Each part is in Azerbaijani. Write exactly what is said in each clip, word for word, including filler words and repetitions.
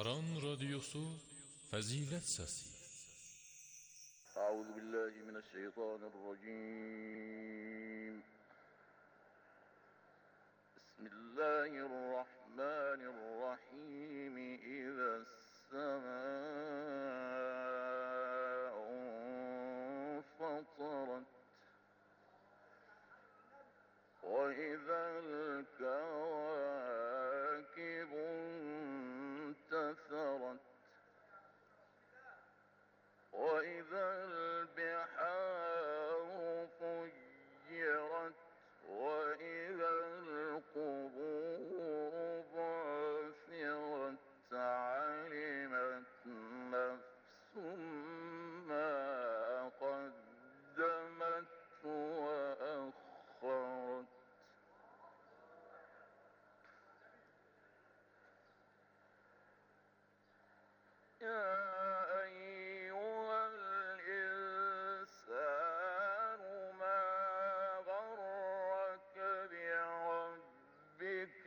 Aran Radyosu Fazilet Sesi. Euzu billahi mineşşeytanirracim. Bismillahirrahmanirrahim. İzes semâ'u fatarat ve izel kevâkibu intesarat وإذا البحار فجرت وإذا القبور بعثرت علمت نفس ما قدمت وأخرت يا أيها الإنسان ما غرك بربك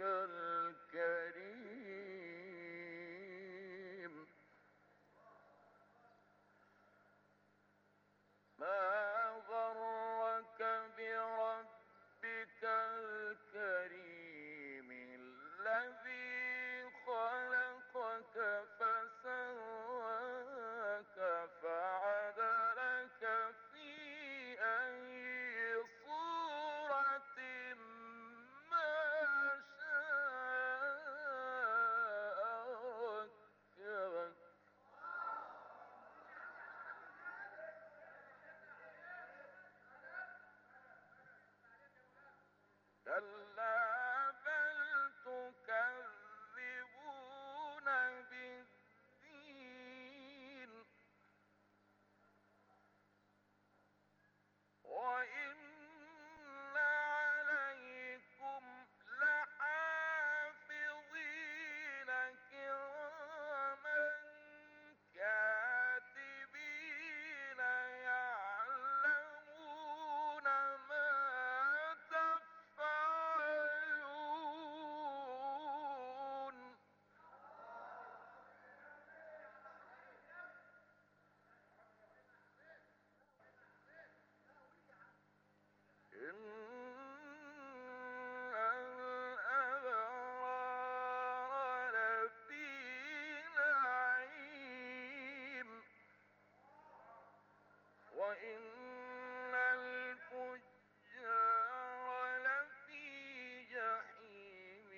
الكريم ما غرك بربك الكريم الذي خلقك فسواك فعدلك في أي صورة ما شاء ركبك كلا بل تكذبون بالدين وإن عليكم لحافظين كراما كاتبين يعلمون ما تفعلون إن الأبرار لفي نعيم وإن الفجار لفي جحيم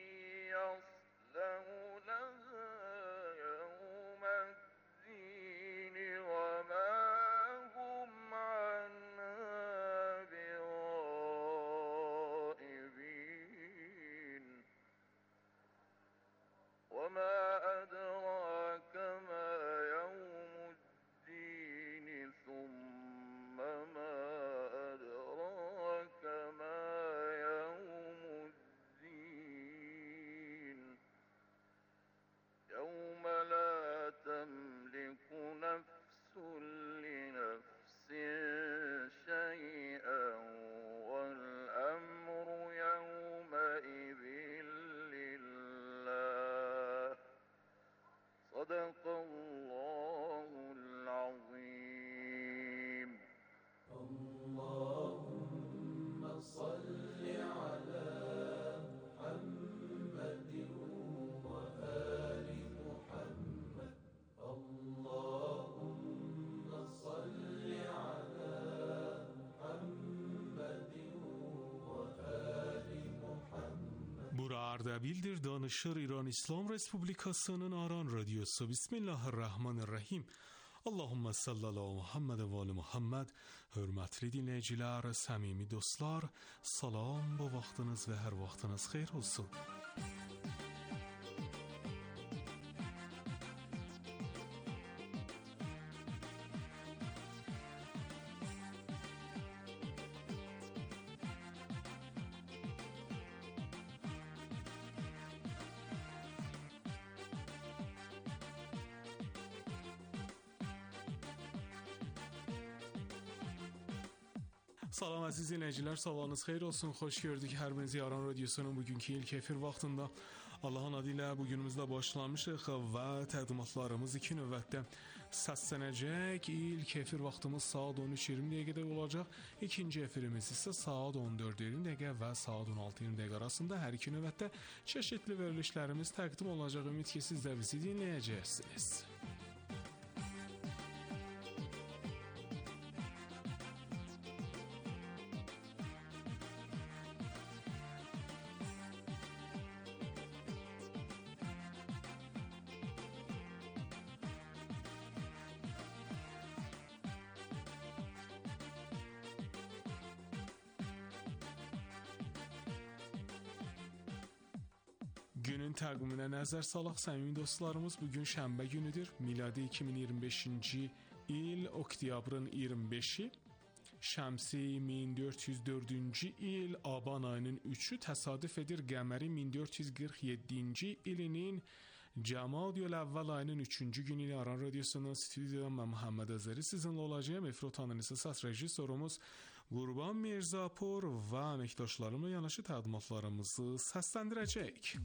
يصلونها يوم الدين وما هم عنها بغائبين وما أدراك ما يوم الدين ثم ما أدراك ما يوم الدين يوم لا تملك نفس لنفس شيئا والأمر يومئذ لله صدق الله العظيم. اللهم صل على محمد وآل محمد اللهم صل على محمد وآل محمد. Bura Ardabil'dir. Danışır İran İslam Respublikası'nın Aran Radyosu. Bismillahirrahmanirrahim. Allahümme salli ala Muhammed ve ali Muhammed. Hörmətli dinləyicilər, səmimi dostlar, salam, bu vaxtınız və hər vaxtınız xeyir olsun. Salam əziz dinləyicilər, sabahınız xeyir olsun. Xoş gördük hər birinizi Aran Radyosunun bugünkü ilk efir vaxtında. Allahın adı ilə bu günümüzdə başlamışıq və təqdimatlarımız iki növbətdə səslənəcək. İlk efir vaxtımız saat on üç iyirmi dəqiqədə olacaq. İkinci efirimiz isə saat on dörd iyirmi dəqiqə və saat on altı iyirmi dəqiqə arasında hər iki növbətdə çeşitli verilişlərimiz təqdim olacaq. Ümid ki, siz də bizi dinləyəcəksiniz. Günün təqviminə nəzər salaq, səmimi dostlarımız, bugün şənbə günüdür. Miladi iki min iyirmi beşinci il oktyabrın iyirmi beşi, şəmsi min dörd yüz dördüncü il aban ayının üçü təsadüf edir qəməri min dörd yüz qırx yeddinci ilinin Cəmadiyül əvvəl ayının üçüncü günü ilə Aran Radyosu'nun stüdyodan mən Muhammed Azəri sizinlə olacağım. Efir otanın isə səs rejissorumuz Qurban Mirzapur və əməkdaşlarımla yanaşı təqdimatlarımızı səsləndirəcək.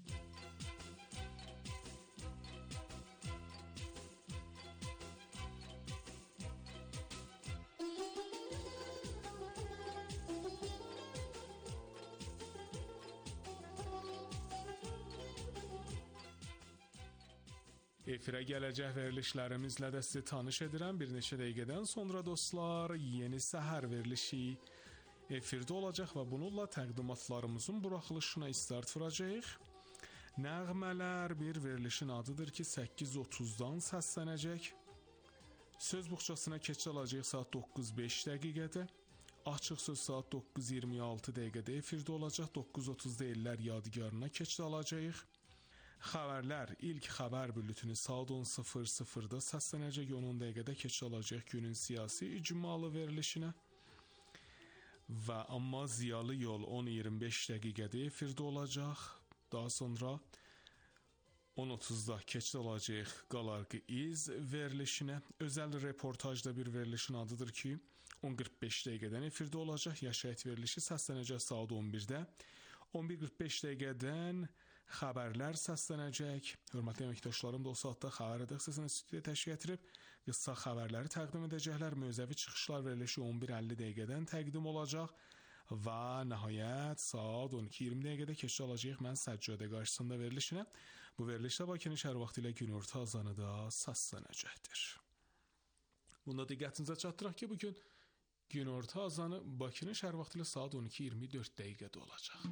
Efirə gələcək verilişlərimizlə də sizi tanış edirəm. Bir neçə dəqiqədən sonra dostlar, yeni səhər verilişi efirdə olacaq və bununla təqdimatlarımızın buraxılışına start vuracağıq. Nəğmələr bir verilişin adıdır ki, səkkiz otuzdan səslənəcək. Söz buxçasına keçid alacağıq saat doqquz beş dəqiqədə. Açıq söz saat doqquz iyirmi altı dəqiqədə efirdə olacaq. doqquz otuzda ellər yadigarına keçid alacağıq. Xəbərlər, ilk xəbər bülletini saat on sıfır sıfırda səslənəcək, on dəqiqədə keçid alacaq günün siyasi icmalı verilişinə. Və amma ziyalı yol on iyirmi beş dəqiqədə efirdə olacaq. Daha sonra on otuzda keçid alacaq Qalarqı iz verilişinə. Özəl reportajda bir verilişin adıdır ki, on qırx beş dəqiqədən efirdə olacaq. Yaşayət verilişi səslənəcək saat on birdə. on bir qırx beş dəqiqədən xəbərlər səslənəcək. Hörmətli əməkdaşlarım da o saatda xəbər redəksiyasını stüdiyoya təşkil edirib qısa xəbərləri təqdim edəcəklər. Mövzəvi çıxışlar verilişi on bir əlli dəqiqədən təqdim olacaq və nəhayət saat on iki iyirmi dəqiqədə keçid alacağıq mən Səccadə qarşısında verilişinə. Bu verilişdə Bakının şəhər vaxtı ilə günorta azanı da səslənəcəkdir. Bunda diqqətinizə çatdıraq ki, bugün günorta azanı Bakının şəhər vaxtı ilə saat on iki iyirmi dörd dəqiqədə olacaq.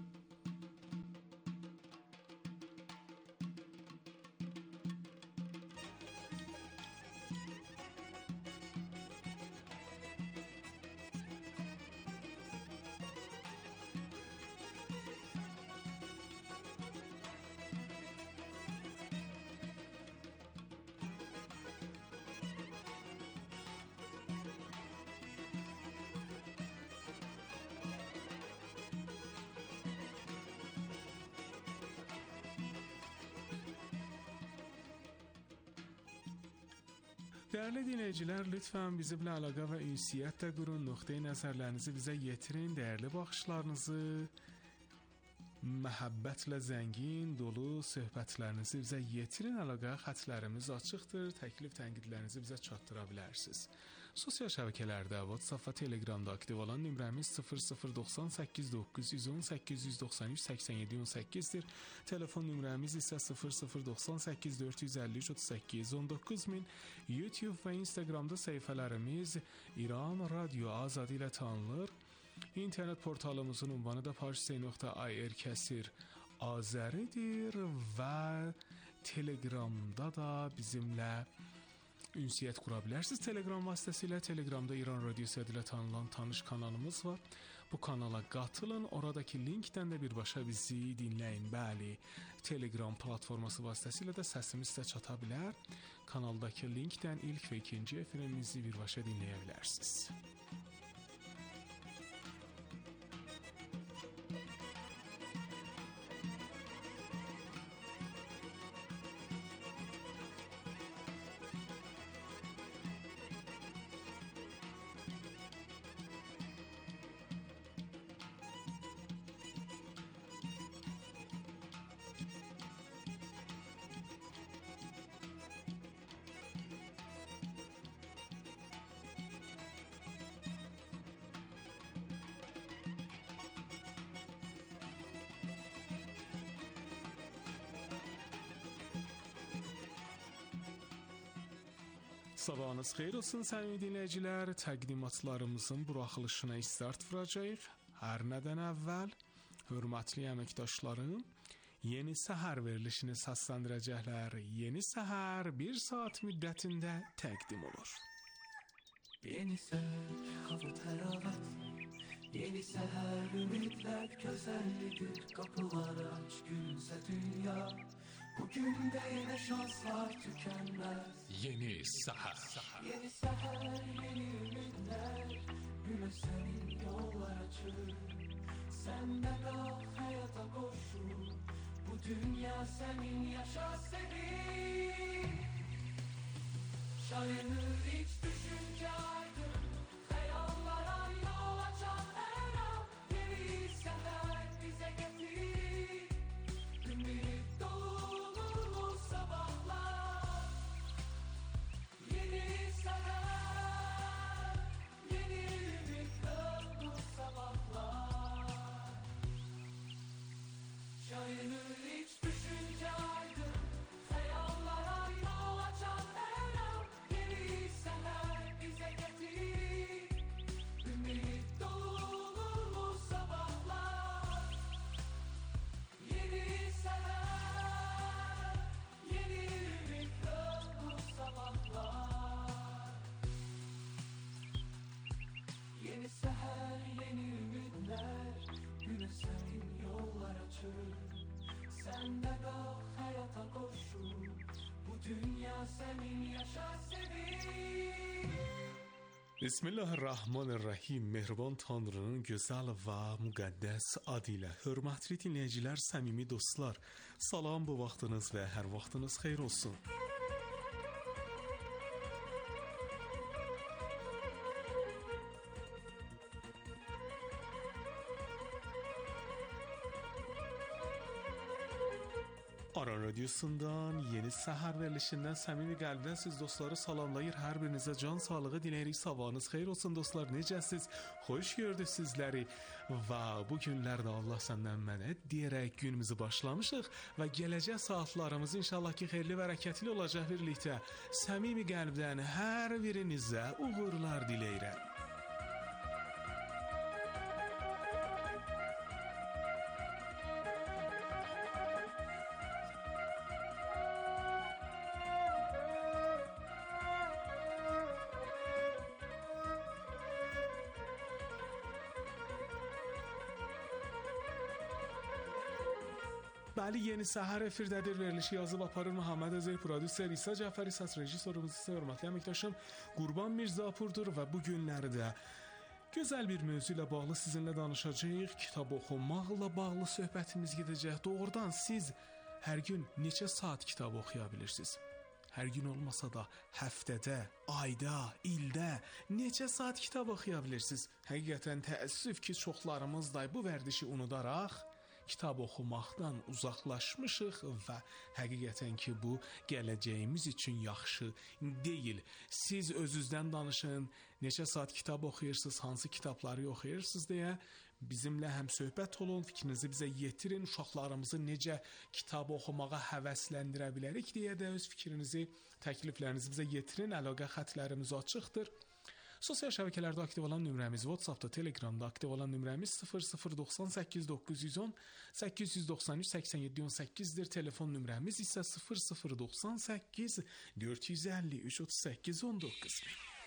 Dəyərli dinləyicilər, lütfən bizimlə əlaqə və ünsiyyət də qurun, nöqteyi nəzərlərinizi bizə yetirin, dəyərli baxışlarınızı, məhəbbətlə zəngin, dolu söhbətlərinizi bizə yetirin. Əlaqə xətlərimiz açıqdır, təklif tənqidlərinizi bizə çatdıra bilərsiniz. Sosial şəbəkələrdə, WhatsApp və Telegramda aktiv olan nömrəmiz sıfır sıfır doxsan səkkiz doqquz yüz on səkkiz yüz doxsan üç səksən yeddi on səkkizdir. Telefon nömrəmiz isə sıfır sıfır doxsan səkkiz dörd yüz əlli üç otuz səkkiz on doqquz min. YouTube və Instagramda səhifələrimiz İran Radio Azadi ilə tanınır. İnternet portalımızın ünvanı da parsi nöqtə ir kəsir azəridir və Telegramda da bizimlə ünsiyyət qura bilərsiniz. Telegram vasitəsilə Telegramda İran Radiosu adıyla tanınan tanış kanalımız var. Bu kanala qatılın, oradakı linkdən də birbaşa bizi dinləyin. Bəli, Telegram platforması vasitəsilə də səsimiz sizə çata bilər. Kanaldakı linkdən ilk və ikinci efirimizi birbaşa dinləyə bilərsiniz. Sabahınız xeyir olsun səmimi dinləyicilər. Təqdimatlarımızın buraxılışına start vuracağıq. Hər nədən əvvəl hörmətli əməkdaşlarım, yeni səhər verilişini səsləndirəcəklər. Yeni səhər bir saat müddətində təqdim olur. Yeni səhər, hava təravət. Yeni səhər, ümidlər, gözəllik, qapılar aç, gülsə dünya. Bugün de yine şanslar tükenmez. Yeni səhər. Yeni səhər, yeni ümidler. Güne senin yollar açır. Sen de kal hayata koşul. Bu dünya senin, yaşa senin. Şayanır hiç düşünce aydın. Hayallara yol açan her an. Yeni səhər bize getir. Ümit dolu sabahlar. Yeni səhər, yeni ümit dolu sabahlar. Şayanır hiç düşünce aydın. Hayallara yol açan her an. Yeni səhər bize getir. Ümit dolu sabahlar. Yeni səhər, yeni ümit dolu sabahlar. Yeni səhər, yeni ümidlər. Güne senin yollar açır. Sen de kal hayata koşul. Bu dünya senin, yaşa sevin. Bismillahirrahmanirrahim. Mehriban Tanrının gözəl və müqəddəs adı ilə hörmətli dinləyicilər, səmimi dostlar, salam, bu vaxtınız və hər vaxtınız xeyir olsun. Aran Radyosu'ndan yeni səhər verilişindən səmimi qəlbdən siz dostları salamlayır. Hər birinizə can sağlığı diləyirik. Sabahınız xeyir olsun dostlar. Necəsiz? Xoş gördük sizləri. Və bu günlərdə Allah səndən mənət deyərək günümüzü başlamışıq və gələcək saatlarımız inşallah ki xeyirli və bərəkətli olacaq birlikdə. Səmimi qəlbdən hər birinizə uğurlar diləyirəm. Bəli, yeni səhər efirdədir. Verilişi yazıb aparır Muhammed Əzəl, prodüser İsa Cəfəri, səs rejissorumuz isə hörmətli əməkdaşım Qurban Mirzapurdur və bu günlərdə gözəl bir mövzu ilə bağlı sizinlə danışacağıq. Kitab oxumaqla bağlı söhbətimiz gedəcək. Doğrudan siz hər gün neçə saat kitab oxuya bilirsiniz? Hər gün olmasa da həftədə, ayda, ildə neçə saat kitab oxuya bilirsiniz? Həqiqətən təəssüf ki, çoxlarımız da bu vərdişi unudaraq kitab oxumaqdan uzaqlaşmışıq və həqiqətən ki, bu gələcəyimiz üçün yaxşı deyil. Siz özünüzdən danışın, neçə saat kitab oxuyursınuz, hansı kitabları oxuyursunuz deyə bizimlə həm söhbət olun, fikrinizi bizə yetirin, uşaqlarımızı necə kitab oxumağa həvəsləndirə bilərik deyə də öz fikrinizi, təkliflərinizi bizə yetirin. Əlaqə xətlərimiz açıqdır. Sosial şəbəkələrdə aktiv olan nömrəmiz, WhatsAppda, Telegramda aktiv olan nömrəmiz sıfır sıfır doxsan səkkiz doqquz yüz on səkkiz yüz doxsan üç səksən yeddi on səkkizdir. Telefon nömrəmiz isə sıfır sıfır doxsan səkkiz dörd yüz əlli üç otuz səkkiz on doqquz.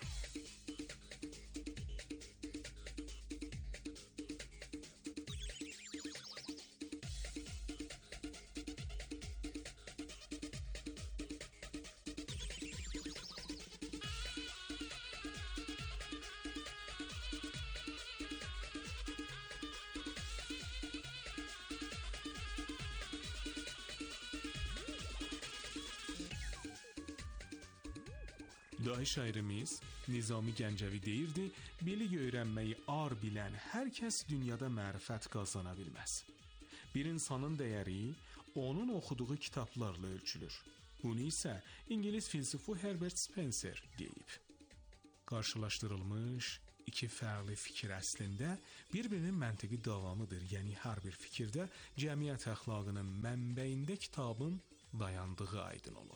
Dahi şairimiz Nizami Gəncəvi deyirdi, bilik öyrənməyi ar bilən hər kəs dünyada mərifət qazana bilməz. Bir insanın dəyəri onun oxuduğu kitablarla ölçülür. Bunu isə İngilis filsufu Herbert Spencer deyib. Qarşılaşdırılmış iki fərqli fikir əslində bir-birinin məntiqi davamıdır. Yəni hər bir fikirdə cəmiyyət əxlaqının mənbəyində kitabın dayandığı aydın olur.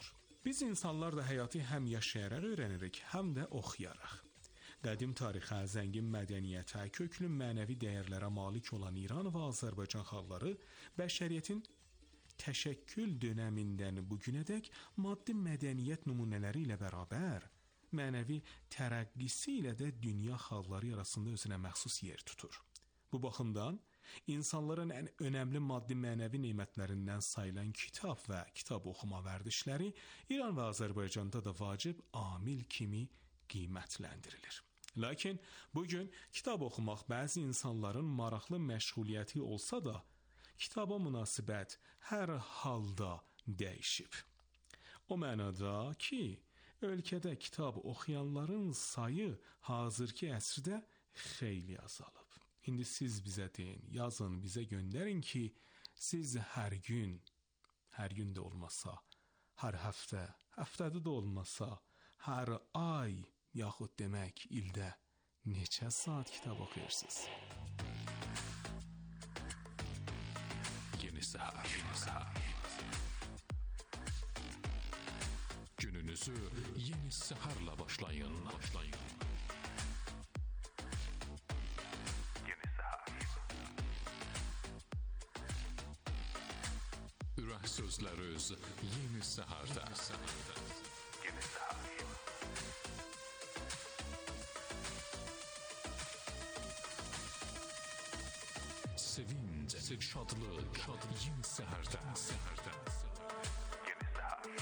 Biz insanlar da həyatı həm yaşayaraq öyrənirik, həm də oxuyaraq. Qədim tarixə, zəngin mədəniyyətə, köklü mənəvi dəyərlərə malik olan İran və Azərbaycan xalqları bəşəriyyətin təşəkkül dönəmindən bugünədək maddi mədəniyyət nümunələri ilə bərabər, mənəvi tərəqqisi ilə də dünya xalqları arasında özünə məxsus yer tutur. Bu baxımdan, insanların ən önəmli maddi-mənəvi nemətlərindən sayılan kitab və kitab oxuma vərdişləri İran və Azərbaycanda da vacib amil kimi qiymətləndirilir. Lakin bugün kitab oxumaq bəzi insanların maraqlı məşğuliyyəti olsa da, kitaba münasibət hər halda dəyişib. O mənada ki, ölkədə kitab oxuyanların sayı hazırki əsrdə xeyli azalıb. İndi siz bizə deyin, yazın, bizə göndərin ki, siz hər gün, hər gün də olmasa, hər həftə, həftədə də olmasa, hər ay, yaxud demək ildə neçə saat kitab oxuyursunuz? Yeni Səhər, Yeni Səhər. Gününüzü Yeni Səhərlə başlayın. başlayın. Yeni Səhər. Ürək sözləriniz Yeni Səhərdə. Yeni Səhər. Sevinç, şadlıq, Yeni Səhərdə. Yeni Səhər.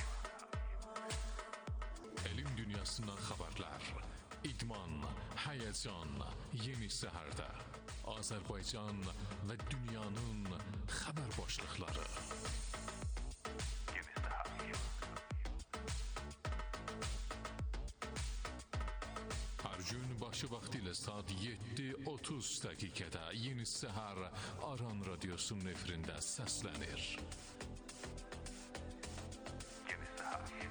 Elm dünyasından xəbərlər, idman, həyəcan, Yeni Səhərdə. Azərbaycan və dünyanın xəbər başlıqları. Yeni Səhər. Hər gün başı vaxtı ilə saat yeddi otuz dəqiqədə Yeni Səhər Aran Radiosunun efirində səslənir. Yeni Səhər.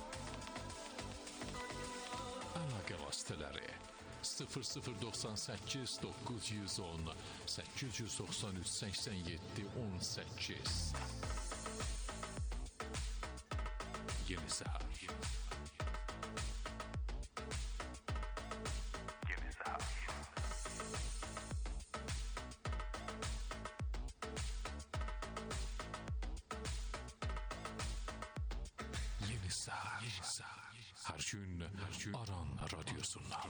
Əlaqə vasitələri sıfır sıfır doxsan səkkiz doqquz yüz on səkkiz yüz doxsan üç səksən yeddi on səkkiz. Yeni Səhər. Yeni Səhər. Hər gün Aran Radiosundan.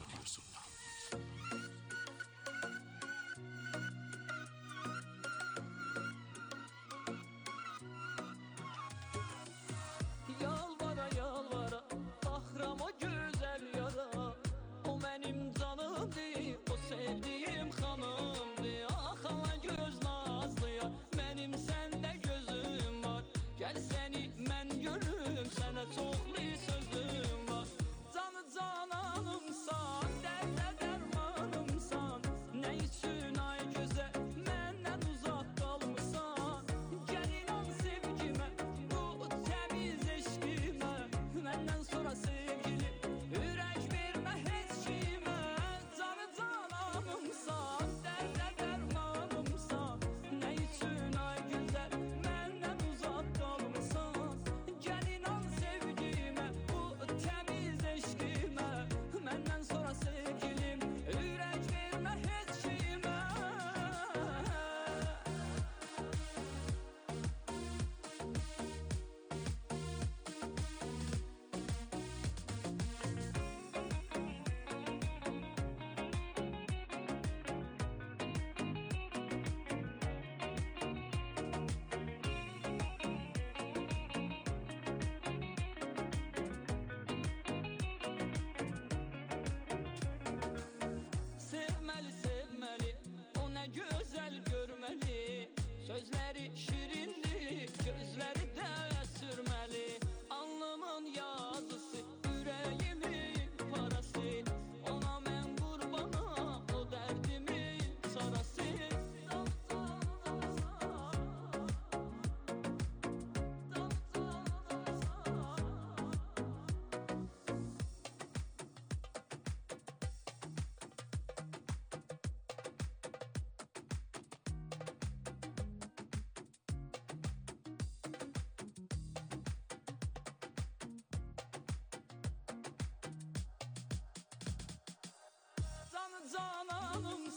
Yalvara yalvara baxıram o gözəl yara, o mənim canımdır, o sevdiyim xanımdır. Axala göz nazlıya, mənim səndə gözüm var. Gəl səni mən görüm, sənə çoxlu sözüm var. Canı cananımsan, dərdə dərmanımsan, nə üçün ay gözəl məndən uzaq qalmısan? Gəl inan sevgimə, bu təmiz eşqimə, məndən sonra sevgilim, ürək vermə heç kimə. Canı cananımsan, dərdə dərmanımsan, nə üçün ay gözəl məndən uzaq qalmısan? Gəl inan sevgimə, bu təmiz eşqimə, məndən sonra sevgilim, ürək vermə heç kimə. Sevməli, sevməli, o nə gözəl görməli. Sözləri şirindir, gözləri də sürməli. Alnımın yazısı, ürəyimin parası, ona mən qurbanam, o dərdimin sarası.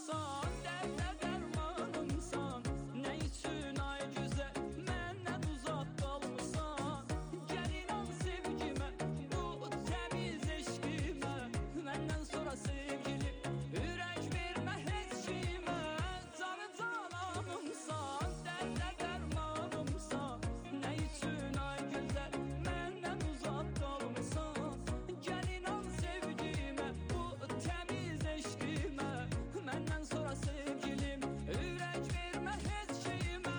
dermanımsan, dərdə dərmanımsan. Nə üçün ay gözəl məndən uzaq qalmısan? Gəl inan sevgimə, bu təmiz eşqimə. Məndən sonra sevgilim, ürək vermə heç kimə. Canı cananımsan, dərdə dərmanımsan. Nə üçün ay gözəl məndən uzaq qalmısan? Gəl inan sevgimə, bu təmiz eşqimə. Məndən sonra sevgilim, ürək vermə heç kimə.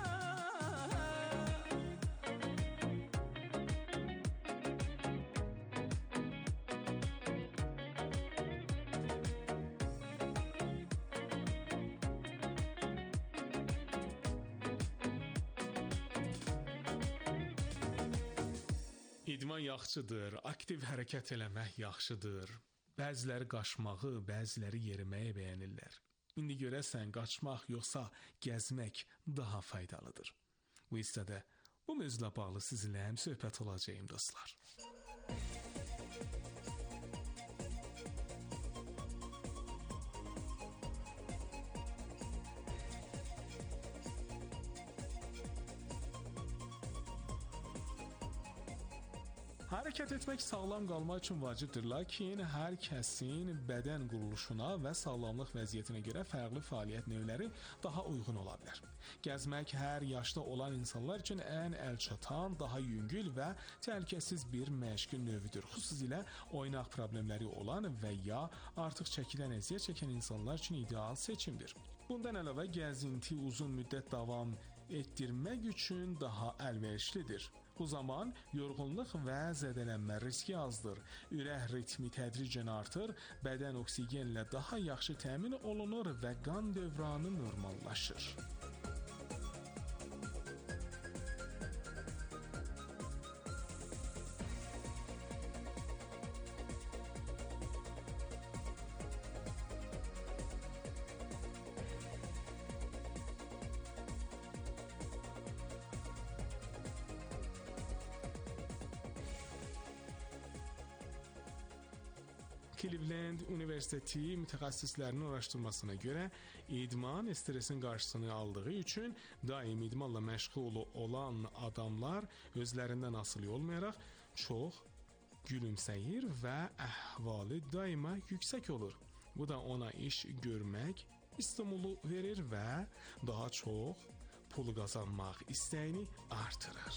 İdman yaxşıdır, aktiv hərəkət eləmək yaxşıdır. Bəziləri qaçmağı, bəziləri yeriməyi bəyənirlər. İndi görəsən qaçmaq yoxsa gəzmək daha faydalıdır. Bu hissədə bu mövzuyla bağlı sizinlə həm söhbət olacağım dostlar. Hərəkət etmək sağlam qalmaq üçün vacibdir, lakin hər kəsin bədən quruluşuna və sağlamlıq vəziyyətinə görə fərqli fəaliyyət növləri daha uyğun ola bilər. Gəzmək hər yaşda olan insanlar üçün ən əlçatan, daha yüngül və təhlükəsiz bir məşq növüdür. Xüsusilə oynaq problemləri olan və ya artıq çəkidən əziyyət çəkən insanlar üçün ideal seçimdir. Bundan əlavə gəzinti uzun müddət davam etdirmək üçün daha əlverişlidir. Bu zaman yorğunluq və zədələnmə riski azdır. Ürək ritmi tədricən artır, bədən oksigenlə daha yaxşı təmin olunur və qan dövranı normallaşır. Cleveland Universiteti mütəxəssislərinin araşdırmasına görə idman stresin qarşısını aldığı üçün daim idmanla məşğul olan adamlar özlərindən asılı olmayaraq çox gülümsəyir və əhvalı daima yüksək olur. Bu da ona iş görmək stimulu verir və daha çox pul qazanmaq istəyini artırır.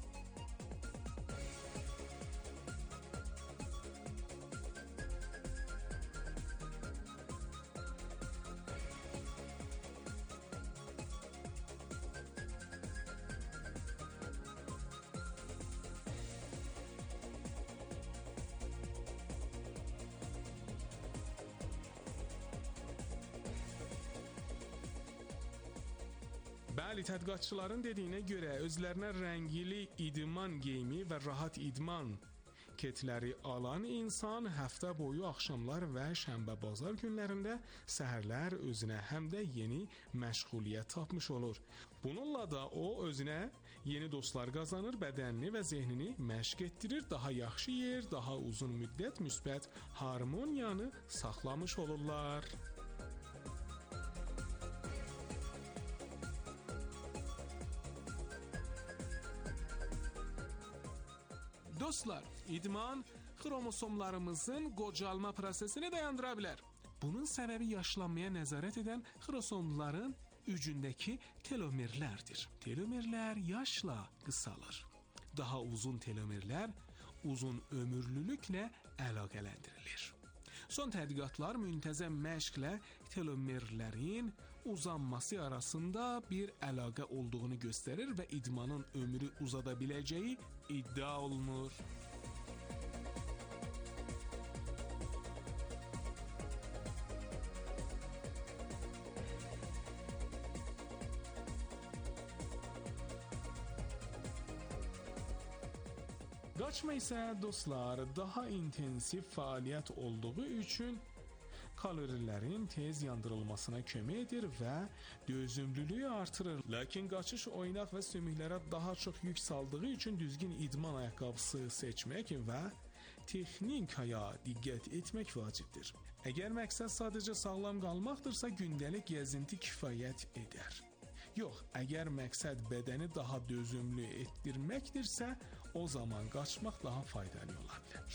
Bəli, tədqiqatçıların dediyinə görə özlərinə rəngli idman geyimi və rahat idman ketləri alan insan həftə boyu axşamlar və şənbə-bazar günlərində səhərlər özünə həm də yeni məşğuliyyət tapmış olur. Bununla da o özünə yeni dostlar qazanır, bədənini və zehnini məşq etdirir, daha yaxşı yer, daha uzun müddət müsbət harmoniyanı saxlamış olurlar. Dostlar, idman xromosomlarımızın qocalma prosesini dayandıra bilər. Bunun səbəbi yaşlanmaya nəzarət edən xromosomların ucundakı telomerlərdir. Telomerlər yaşla qısalır. Daha uzun telomerlər uzun ömürlülüklə əlaqələndirilir. Son tədqiqatlar müntəzəm məşqlə telomerlərin uzanması arasında bir əlaqə olduğunu göstərir və idmanın ömrü uzada biləcəyi iddia olunur. Qaçma isə dostlar daha intensiv fəaliyyət olduğu üçün kalorilərin tez yandırılmasına kömək edir və dözümlülüyü artırır. Lakin qaçış oynaq və sümüklərə daha çox yük saldığı üçün düzgün idman ayaqqabısı seçmək və texnikaya diqqət etmək vacibdir. Əgər məqsəd sadəcə sağlam qalmaqdırsa, gündəlik gəzinti kifayət edər. Yox, əgər məqsəd bədəni daha dözümlü etdirməkdirsə, o zaman qaçmaq daha faydalı ola bilər.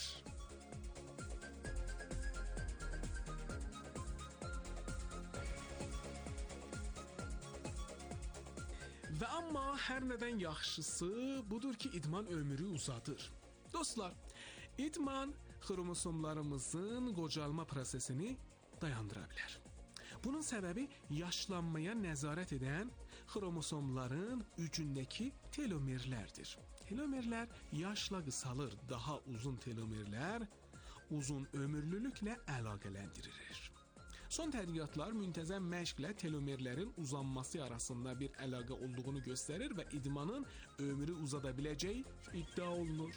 Və amma hər nədən yaxşısı budur ki, idman ömrü uzadır. Dostlar, idman xromosomlarımızın qocalma prosesini dayandıra bilər. Bunun səbəbi yaşlanmaya nəzarət edən xromosomların ucundakı telomerlərdir. Telomerlər yaşla qısalır, daha uzun telomerlər uzun ömürlülüklə əlaqələndirilir. Son tədqiqatlar müntəzəm məşqlə telomerlərin uzanması arasında bir əlaqə olduğunu göstərir və idmanın ömrü uzada biləcəyi iddia olunur.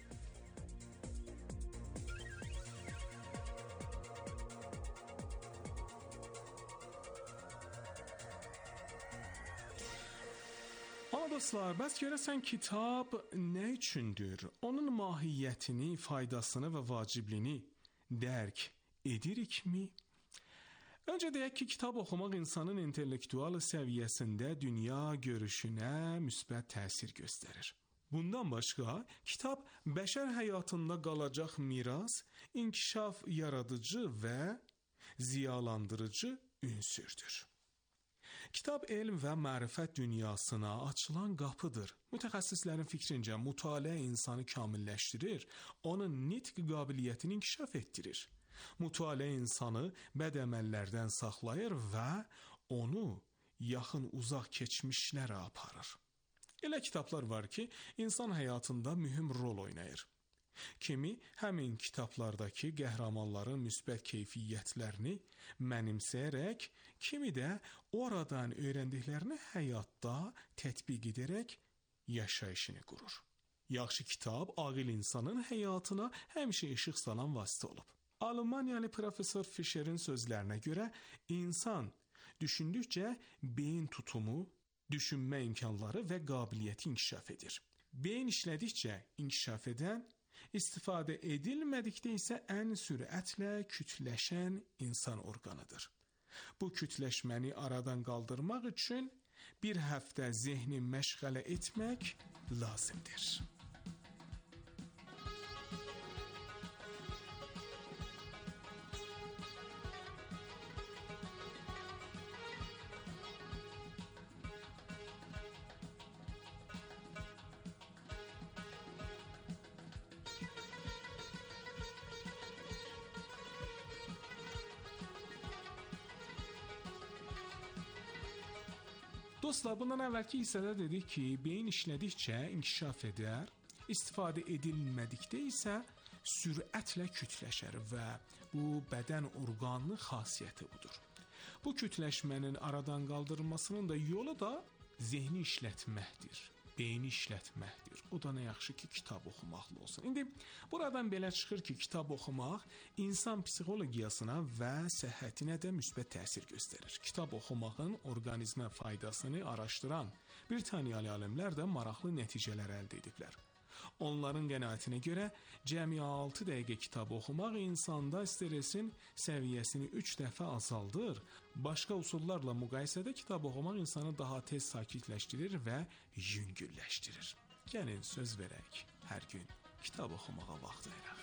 Amma dostlar, bəs görəsən kitab nə üçündür? Onun mahiyyətini, faydasını və vacibliyini dərk edirikmi? Öncə deyək ki, kitab oxumaq insanın intellektual səviyyəsində dünya görüşünə müsbət təsir göstərir. Bundan başqa, kitab bəşər həyatında qalacaq miras, inkişaf yaradıcı və ziyalandırıcı ünsürdür. Kitab elm və mərifət dünyasına açılan qapıdır. Mütəxəssislərin fikrincə mütaliə insanı kamilləşdirir, onun nitq qabiliyyətini inkişaf etdirir. Mütaliə insanı bəd əməllərdən saxlayır və onu yaxın uzaq keçmişlərə aparır. Elə kitablar var ki, insan həyatında mühüm rol oynayır. Kimi həmin kitablardakı qəhrəmanların müsbət keyfiyyətlərini mənimsəyərək, kimi də oradan öyrəndiklərini həyatda tətbiq edərək yaşayışını qurur. Yaxşı kitab ağıl insanın həyatına həmişə işıq salan vasitə olub. Almaniyalı professor Fischer'in sözlərinə görə insan düşündükcə beyin tutumu, düşünmə imkanları və qabiliyyəti inkişaf edir. Beyin işlədikcə inkişaf edən, istifadə edilmədikdə isə ən sürətlə kütləşən insan orqanıdır. Bu kütləşməni aradan qaldırmaq üçün bir həftə zehni məşğələ etmək lazımdır. Dostlar, bundan əvvəlki hissədə dedik ki, beyin işlədikcə inkişaf edər, istifadə edilmədikdə isə sürətlə kütləşər və bu bədən orqanının xasiyyəti budur. Bu kütləşmənin aradan qaldırılmasının da yolu da zehni işlətməkdir, beyni işlətməkdir. O da nə yaxşı ki, kitab oxumaqlı olsun. İndi buradan belə çıxır ki, kitab oxumaq insan psixologiyasına və səhhətinə də müsbət təsir göstərir. Kitab oxumağın orqanizmə faydasını araşdıran Britaniyalı alimlər də maraqlı nəticələr əldə ediblər. Onların qənaətinə görə cəmi altı dəqiqə kitab oxumaq insanda stresin səviyyəsini üç dəfə azaldır. Başqa üsullarla müqayisədə kitab oxumaq insanı daha tez sakitləşdirir və yüngülləşdirir. Gəlin söz verək, hər gün kitab oxumağa vaxt ayıraq.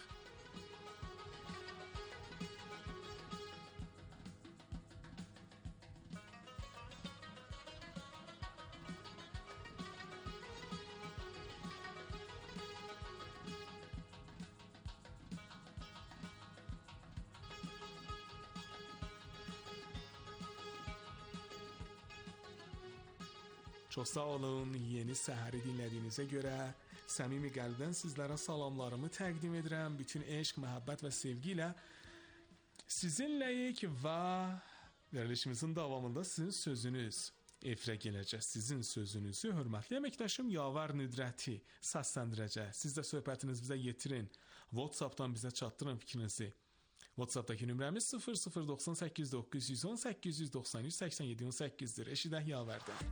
Çox sağ olun, yeni səhəri dinlədiyinizə görə səmimi qəlbdən sizlərə salamlarımı təqdim edirəm. Bütün eşq, məhəbbət və sevgi ilə sizinləyik və verilişimizin davamında sizin sözünüz efirə gələcək. Sizin sözünüzü hörmətli əməkdaşım Yavər Nüdrəti səsləndirəcək. Siz də söhbətinizi bizə yetirin. WhatsApp'dan bizə çatdırın fikrinizi. WhatsApp'dakı nömrəmiz sıfır sıfır doxsan səkkiz doqquz yüz on səkkiz yüz doxsan üç səksən yeddi on səkkizdir. Eşidək Yavərdən.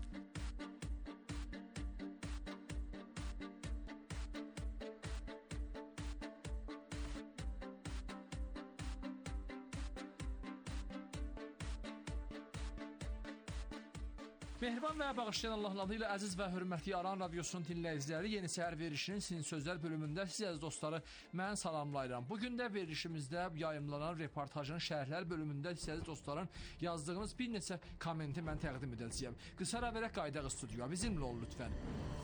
Mehriban və bağışlayan Allahın adı ilə əziz və hörmətli Aran Radiosunun dinləyiciləri, Yeni Səhər verilişinin Sizin Sözlər bölümündə siz əziz dostları mən salamlayıram. Bugün də verilişimizdə yayımlanan reportajın şərhlər bölümündə siz əziz dostların yazdığınız bir neçə kommenti mən təqdim edəcəyəm. Qısa ara verək qaydaq studiyaya. Bizimlə olun lütfən.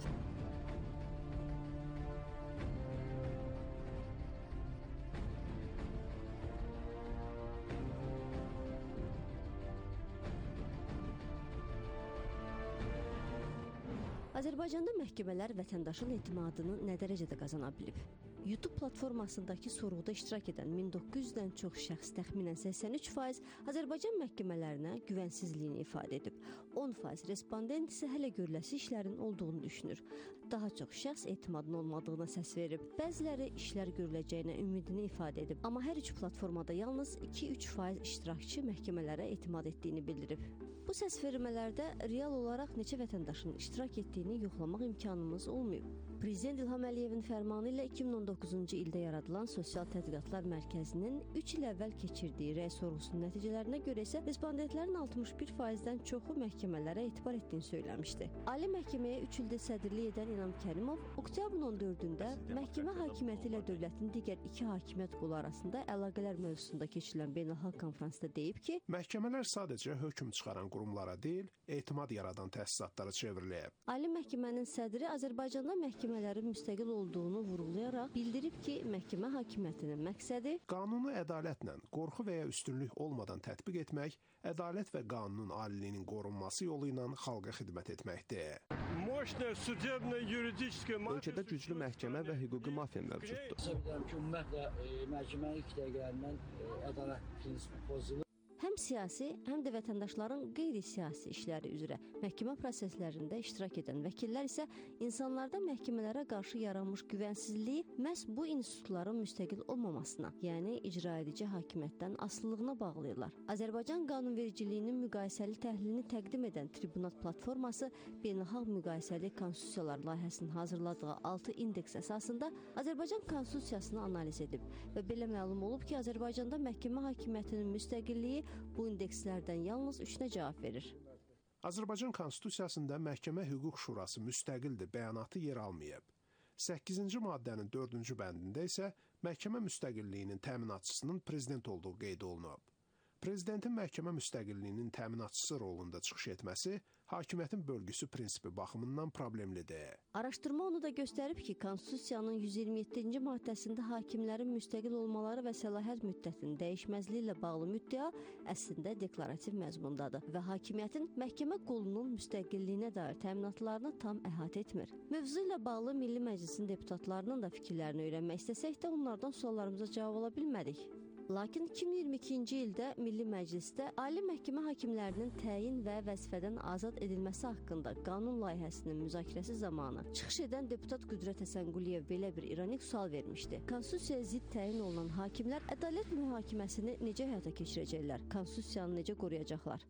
Azərbaycanda məhkəmələr vətəndaşın etimadını nə dərəcədə qazana bilib? YouTube platformasındakı sorğuda iştirak edən min doqquz yüzdən çox şəxs təxminən səksən üç faiz Azərbaycan məhkəmələrinə güvənsizliyini ifadə edib. on faiz respondent isə hələ görüləsi işlərin olduğunu düşünür. Daha çox şəxs etimadın olmadığına səs verib. Bəziləri işlər görüləcəyinə ümidini ifadə edib. Amma hər üç platformada yalnız iki üç faiz iştirakçı məhkəmələrə etimad etdiyini bildirib. Bu səsvermələrdə real olaraq neçə vətəndaşın iştirak etdiyini yoxlamaq imkanımız olmayıb. Prezident İlham Əliyevin fərmanı ilə iki min on doqquzuncu ildə yaradılan Sosial Tədqiqatlar Mərkəzinin üç il əvvəl keçirdiyi rəy sorğusunun nəticələrinə görə isə respondentlərin altmış bir faizdən çoxu məhkəmələrə etibar etdiyini söyləmişdi. Ali Məhkəməyə üç ildə sədrlik edən İnam Kərimov oktyabrın on dördündə məhkəmə hakimiyyəti ilə dövlətin digər iki hakimiyyət qolu arasında əlaqələr mövzusunda keçirilən beynəlxalq konfransda deyib ki, məhkəmələr sadəcə hökm çıxaran qurumlara deyil, etimad yaradan təsisatlara çevrilib. Ali Məhkəmənin sədri Azərbaycanda məhkəmələrin müstəqil olduğunu vurğulayaraq bildirib ki, məhkəmə hakimiyyətinin məqsədi qanunu ədalətlə, qorxu və ya üstünlük olmadan tətbiq etmək, ədalət və qanunun aliliyinin qorunması yolu ilə xalqa xidmət etməkdir. Ölkədə güclü məhkəmə və hüquqi mafiya mövcuddur. Bilirəm ki, ümumiyyətlə məhkəmənin ilk dəqiqələrindən ədalət prinsipi pozulur. Həm siyasi, həm də vətəndaşların qeyri-siyasi işləri üzrə məhkəmə proseslərində iştirak edən vəkillər isə insanlarda məhkəmələrə qarşı yaranmış güvənsizliyi məhz bu institutların müstəqil olmamasına, yəni icraedici hakimiyyətdən asılılığına bağlayırlar. Azərbaycan qanunvericiliyinin müqayisəli təhlilini təqdim edən Tribunat platforması beynəlxalq müqayisəli konstitusiyalar layihəsinin hazırladığı altı indeks əsasında Azərbaycan konstitusiyasını analiz edib və belə məlum olub ki, Azərbaycanda məhkəmə hakimiyyətinin müstəqilliyi bu indekslərdən yalnız üçünə cavab verir. Azərbaycan Konstitusiyasında Məhkəmə Hüquq Şurası müstəqildir bəyanatı yer almayıb. səkkizinci maddənin dördüncü bəndində isə məhkəmə müstəqilliyinin təminatçısının prezident olduğu qeyd olunub. Prezidentin məhkəmə müstəqilliyinin təminatçısı rolunda çıxış etməsi hakimiyyətin bölgüsü prinsipi baxımından problemlidir. Araşdırma onu da göstərib ki, Konstitusiyanın yüz iyirmi yeddinci maddəsində hakimlərin müstəqil olmaları və səlahiyyət müddətinin dəyişməzliyi ilə bağlı müddəa əslində deklarativ məzmundadır və hakimiyyətin məhkəmə qolunun müstəqilliyinə dair təminatlarını tam əhatə etmir. Mövzu ilə bağlı Milli Məclisin deputatlarının da fikirlərini öyrənmək istəsək də onlardan suallarımıza cavab ala bilmədik. Lakin iki min iyirmi ikinci ildə Milli Məclisdə Ali Məhkəmə hakimlərinin təyin və vəzifədən azad edilməsi haqqında qanun layihəsinin müzakirəsi zamanı çıxış edən deputat Qüdrət Həsənquliyev belə bir ironik sual vermişdi. Konstitusiyaya zidd təyin olunan hakimlər ədalət mühakiməsini necə həyata keçirəcəklər? Konstitusiyanı necə qoruyacaqlar?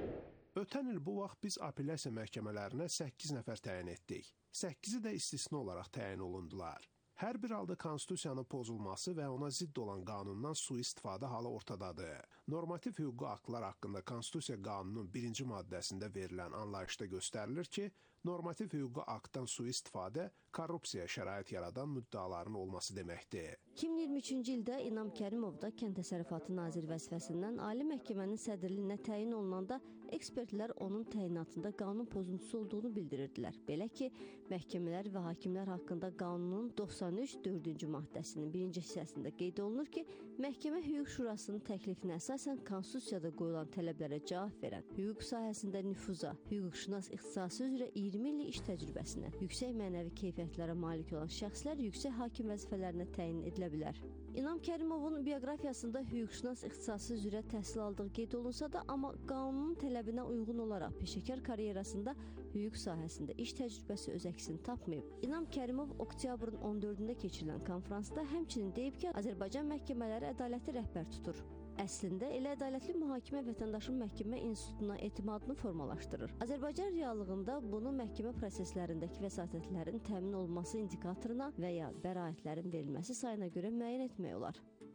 Ötən il bu vaxt biz apellyasiya məhkəmələrinə səkkiz nəfər təyin etdik. səkkizi də istisna olaraq təyin olundular. Hər bir halda konstitusiyanın pozulması və ona zidd olan qanundan sui-istifadə halı ortadadır. Normativ hüquqi aktlar haqqında Konstitusiya qanunun birinci maddəsində verilən anlayışda göstərilir ki, normativ hüquqi aktdan sui-istifadə korrupsiya şərait yaradan müddaların olması deməkdir. iki min iyirmi üçüncü ildə İnam Kərimov da Kənd Təsərrüfatı Naziri vəzifəsindən Ali Məhkəmənin sədrliyinə təyin olunanda ekspertlər onun təyinatında qanun pozuntusu olduğunu bildirirdilər. Belə ki, məhkəmələr və hakimlər haqqında qanunun doxsan üç dördüncü maddəsinin birinci hissəsində qeyd olunur ki, Məhkəmə Hüquq Şurasının təklifinə əsasən Konstitusiyada qoyulan tələblərə cavab verən, hüquq sahəsində nüfuza, hüquqşünas ixtisası üzrə iyirmi illik iş təcrübəsinə, yüksək mənəvi keyfiyyətlərə malik olan şəxslər yüksək hakim vəzifələrinə təyin edilə bilər. İnam Kərimovun bioqrafiyasında hüquqşünas ixtisası üzrə təhsil aldığı qeyd olunsa da, amma qanunun tələbinə uyğun olaraq peşəkar karyerasında hüquq sahəsində iş təcrübəsi öz əksini tapmayıb. İnam Kərimov oktyabrın on dördündə keçirilən konfransda həmçinin deyib ki, Azərbaycan məhkəmələri ədalətli rəhbər tutur. Əslində, elə ədalətli mühakimə vətəndaşın məhkəmə institutuna etimadını formalaşdırır. Azərbaycan reallığında bunu məhkəmə proseslərindəki vəsatətlərin təmin olunması indikatoruna və ya bəraətlərin verilməsi sayına görə müəyyən etmək olar.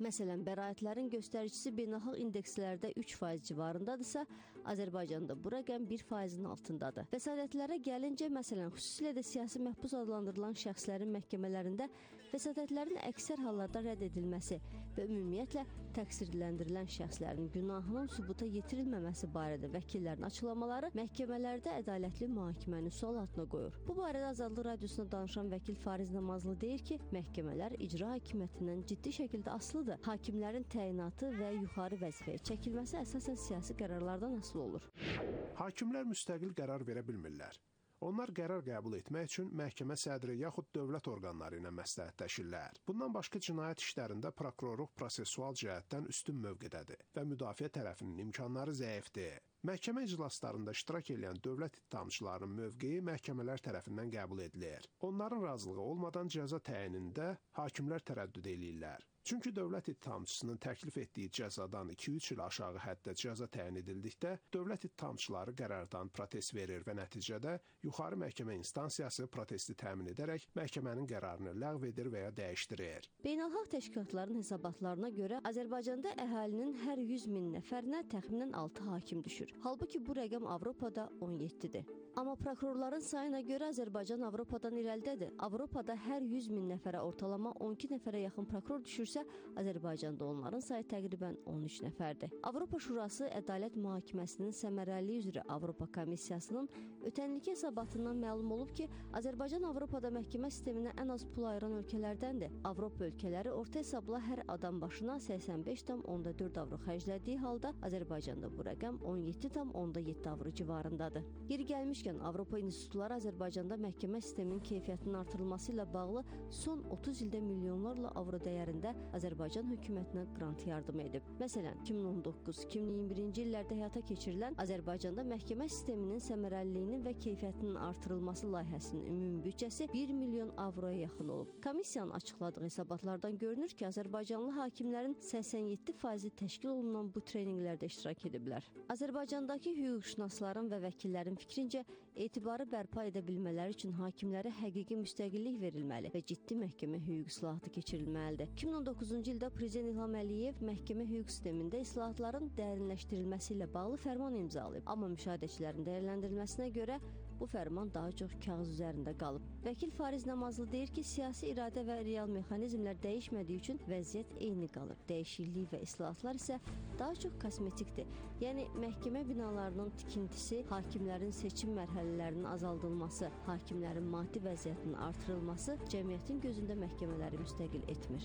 Məsələn, bəraətlərin göstəricisi beynəlxalq indekslərdə üç faiz civarındadırsa, Azərbaycanda bu rəqəm bir faizin altındadır. Vəsadətlərə gəlincə, məsələn, xüsusilə də siyasi məhbus adlandırılan şəxslərin məhkəmələrində vəsadətlərin əksər hallarda rədd edilməsi və ümumiyyətlə təqsirləndirilən şəxslərin günahının sübuta yetirilməməsi barədə vəkillərin açıqlamaları məhkəmələrdə ədalətli mühakiməni sual altına qoyur. Bu barədə Azadlıq Radiosuna danışan vəkil Fariz Namazlı deyir ki, məhkəmələr icra hakimiyyətindən ciddi şəkildə asılıdır. Hakimlərin təyinatı və yuxarı vəzifəyə çəkilməsi əsasən siyasi qərarlardan asılı olur. Hakimlər müstəqil qərar verə bilmirlər. Onlar qərar qəbul etmək üçün məhkəmə sədri yaxud dövlət orqanları ilə məsləhətləşirlər. Bundan başqa cinayət işlərində prokurorluq prosessual cəhətdən üstün mövqedədir və müdafiə tərəfinin imkanları zəifdir. Məhkəmə iclaslarında iştirak edən dövlət ittihamçılarının mövqeyi məhkəmələr tərəfindən qəbul edilir. Onların razılığı olmadan cəza təyinində hakimlər tərəddüd eləyirlər. Çünki dövlət ittihamçısının təklif etdiyi cəzadan iki üç il aşağı həddə cəza təyin edildikdə, dövlət ittihamçıları qərardan protest verir və nəticədə yuxarı məhkəmə instansiyası protesti təmin edərək məhkəmənin qərarını ləğv edir və ya dəyişdirir. Beynəlxalq təşkilatların hesabatlarına görə Azərbaycanda əhalinin hər yüz min nəfərinə təxminən altı hakim düşür. Halbuki bu rəqəm Avropada on yeddidir. Amma prokurorların sayına görə Azərbaycan Avropadan irəlidədir. Avropada hər yüz min nəfərə ortalama on iki nəfərə yaxın prokuror düşürsə, Azərbaycanda onların sayı təqribən on üç nəfərdir. Avropa Şurası Ədalət Mühakiməsinin səmərəliliyi üzrə Avropa Komissiyasının ötənilki hesabatından məlum olub ki, Azərbaycan Avropada məhkəmə sisteminə ən az pul ayıran ölkələrdəndir. Avropa ölkələri orta hesabla hər adam başına səksən beş tam onda dörd avro xərclədiyi halda, Azərbaycanda bu rəqəm on yeddi tam onda yeddi avro civarındadır. Yeri gəlmiş Avropa institutları Azərbaycanda məhkəmə sisteminin keyfiyyətinin artırılması ilə bağlı son otuz ildə milyonlarla avro dəyərində Azərbaycan hökumətinə qrant yardımı edib. Məsələn, iki min on doqquz iki min iyirmi birinci illərdə həyata keçirilən Azərbaycanda məhkəmə sisteminin səmərəliliyinin və keyfiyyətinin artırılması layihəsinin ümumi büdcəsi bir milyon avroya yaxın olub. Komissiyanın açıqladığı hesabatlardan görünür ki, Azərbaycanlı hakimlərin səksən yeddi faizi təşkil olunan bu treyninqlərdə iştirak ediblər. Azərbaycandakı hüquqşünasların və vəkillərin fikrincə, etibarı bərpa edə bilmələri üçün hakimlərə həqiqi müstəqillik verilməli və ciddi məhkəmə hüquq islahatı keçirilməlidir. iki min on doqquzuncu ildə Prezident İlham Əliyev məhkəmə hüquq sistemində islahatların dərinləşdirilməsi ilə bağlı fərman imzalayıb. Amma müşahidəçilərin dəyərləndirilməsinə görə bu fərman daha çox kağız üzərində qalıb. Vəkil Fariz Namazlı deyir ki, siyasi iradə və real mexanizmlər dəyişmədiyi üçün vəziyyət eyni qalır. Dəyişiklik və islahatlar isə daha çox kosmetikdir. Yəni, məhkəmə binalarının tikintisi, hakimlərin seçim mərhələlərinin azaldılması, hakimlərin maddi vəziyyətinin artırılması cəmiyyətin gözündə məhkəmələri müstəqil etmir.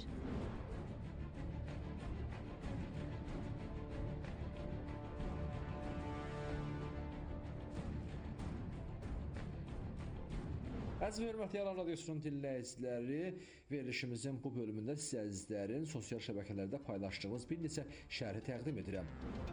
Əziz və hörmətli Aran Radiosunun dinləyiciləri, verilişimizin bu bölümündə sizə əzizlərin sosial şəbəkələrdə paylaşdığımız bir neçə şərhi təqdim edirəm.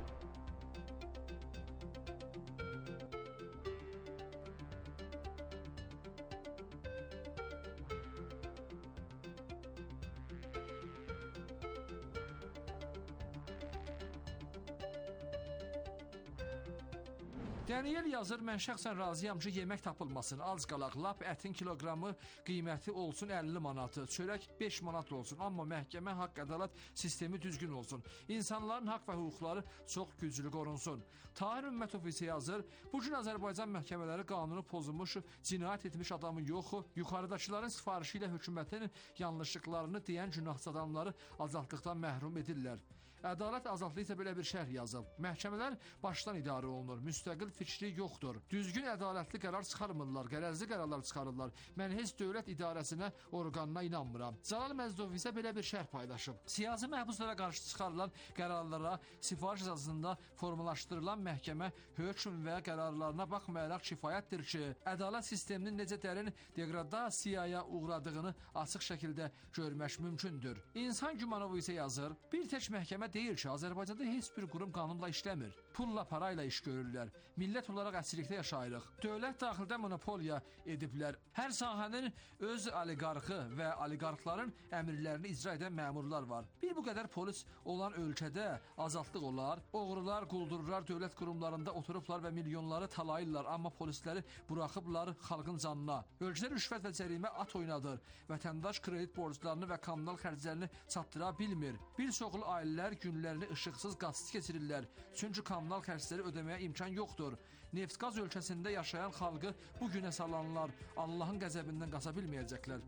Daniel yazır, mən şəxsən razıyam ki, yemək tapılmasın, az qalaq, lap ətin kiloqramı qiyməti olsun əlli manatı, çörək beş manat olsun, amma məhkəmə haqq ədalət sistemi düzgün olsun. İnsanların haqq və hüquqları çox güclü qorunsun. Tahir Ümmətov isə yazır, bugün Azərbaycan məhkəmələri qanunu pozulmuş, cinayət etmiş adamı yox, yuxarıdakıların sifarişi ilə hökumətin yanlışlıqlarını deyən günahsız adamları azadlıqdan məhrum edirlər. Ədalət azadlığı isə belə bir şərh yazıb. Məhkəmələr başdan idarə olunur, müstəqil fikri yoxdur. Düzgün ədalətli qərar çıxarmırlar, qərəzli qərarlar çıxarırlar. Mən heç dövlət idarəsinə, orqanına inanmıram. Cəlal Məzdov isə belə bir şərh paylaşıb. Siyasi məhbuslara qarşı çıxarılan qərarlara, sifariş əsasında formalaşdırılan məhkəmə hökm və qərarlarına baxmayaraq kifayətdir ki, ədalət sisteminin necə dərin deqradasiyaya uğradığını açıq şəkildə görmək mümkündür. İnsan Gümanov isə yazır, bir tək məhkəmə deyir ki, Azərbaycanda heç bir qurum qanunla işləmir. Pulla, parayla iş görürlər. Millət olaraq əsirlikdə yaşayırıq. Dövlət daxildə monopoliya ediblər. Hər sahənin öz oliqarxı və oliqarxların əmrlərini icra edən məmurlar var. Bir bu qədər polis olan ölkədə azadlıq olar. Oğrular, quldurlar dövlət qurumlarında oturublar və milyonları talayırlar, amma polisləri buraxıblar xalqın canına. Ölkədə rüşvət və cərimə at oynadır. Vətəndaş kredit borclarını və kommunal xərclərini çatdıra bilmir. Bir çoxlu ailələr günlərini işıqsız, qazsız keçirirlər. Çünki kommunal xərcləri ödəməyə imkan yoxdur. Neft-qaz ölkəsində yaşayan xalqı bu günə salanlar Allahın qəzəbindən qaça bilməyəcəklər.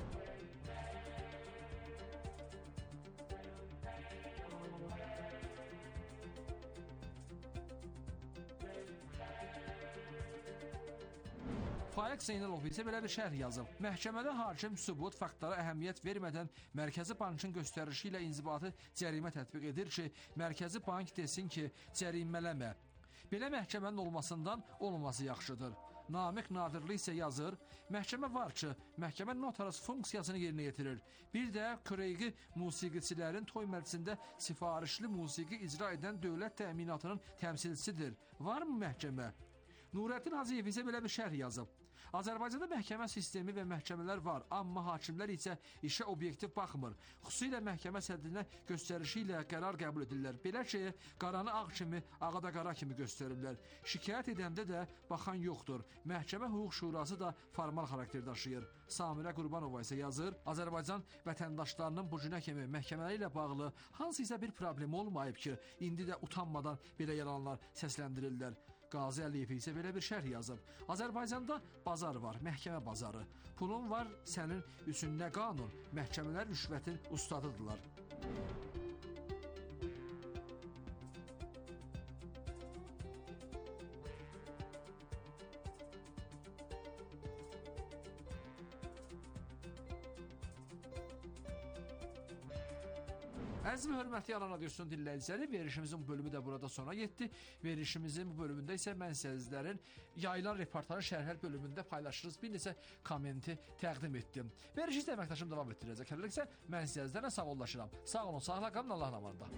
Faiq Zeynalov isə belə bir şərh yazıb. Məhkəmədə hakim sübut faktlara əhəmiyyət vermədən Mərkəzi Bankın göstərişi ilə inzibati cərimə tətbiq edir ki, Mərkəzi Bank desin ki, cərimələmə. Belə məhkəmənin olmasından olmaması yaxşıdır. Namiq Nadirli isə yazır, məhkəmə var ki, məhkəmə notaras funksiyasını yerinə yetirir. Bir də Köreyqi musiqiçilərin toy məclisində sifarişli musiqi icra edən dövlət təminatının təmsilçisidir. Varmı məhkəmə? Nurəddin Hacıyev isə belə bir şərh yazıb. Azərbaycanda məhkəmə sistemi və məhkəmələr var, amma hakimlər isə işə obyektiv baxmır. Xüsusilə məhkəmə sədrinə göstərişi ilə qərar qəbul edirlər. Belə ki, qaranı ağ kimi, ağa da qara kimi göstərirlər. Şikayət edəndə də baxan yoxdur. Məhkəmə hüquq şurası da formal xarakter daşıyır. Samirə Qurbanova isə yazır, Azərbaycan vətəndaşlarının bu günə kimi məhkəmələri ilə bağlı hansı isə bir problem olmayıb ki, indi də utanmadan belə yalanlar səsləndirirlər. Qazi Əliyev isə belə bir şərh yazıb. Azərbaycanda bazar var, məhkəmə bazarı. Pulun var, sənin üçün nə qanun? Məhkəmələr rüşvətin ustadıdırlar. Əziz və hörmətli Alan Radiosunun dinləyiciləri, verilişimizin bu bölümü də burada sona yetdi. Verilişimizin bu bölümündə isə mən sizlərin yayılan reportajın şərhlər bölümündə paylaşırız. Bir neçə kommenti təqdim etdim. Verilişi isə əməkdaşım davam etdirəcək. Hələliksə mən sizlərlə sağollaşıram. Sağ olun, sağla qalın, Allahın amanında.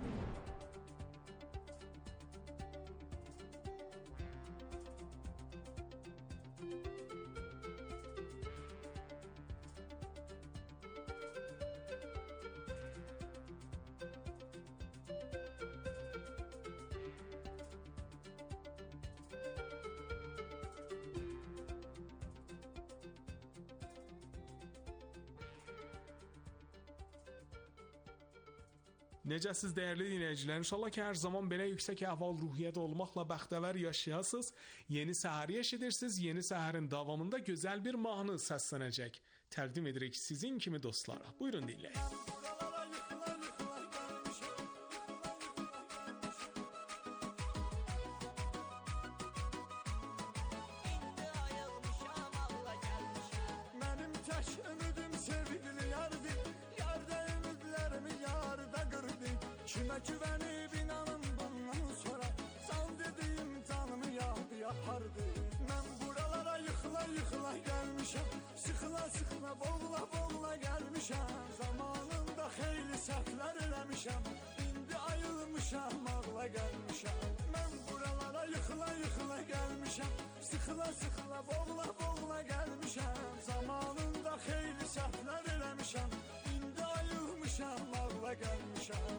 Necəsiz dəyərli dinləyicilər? İnşallah ki, hər zaman belə yüksək əhval-ruhiyyət olmaqla bəxtəvər yaşayasınız. Yeni səhəri eşidirsiniz. Yeni səhərin davamında gözəl bir mahnı səslənəcək. Təqdim edirik sizin kimi dostlara. Buyurun dinləyin. Kimə güvənib inanım bundan sonra Sal dediyim canımı yağdı yapardı Mən buralara yıxıla yıxıla gəlmişəm Sıxıla sıxıla boğula boğula gəlmişəm Zamanında xeyli səhvlər eləmişəm İndi ayılmışam ağla gəlmişəm Mən buralara yıxıla yıxıla gəlmişəm Sıxıla sıxıla boğula boğula gəlmişəm Zamanında xeyli səhvlər eləmişəm İndi ayılmışam ağla gəlmişəm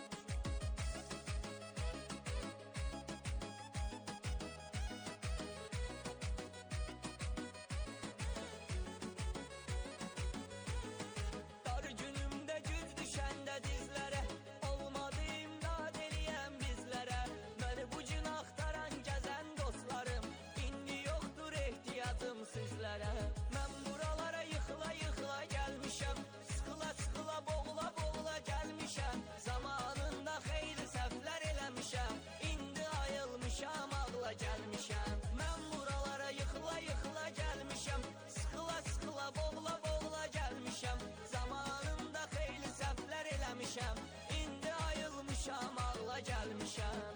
İndi ayılmışam, ağla gəlmişəm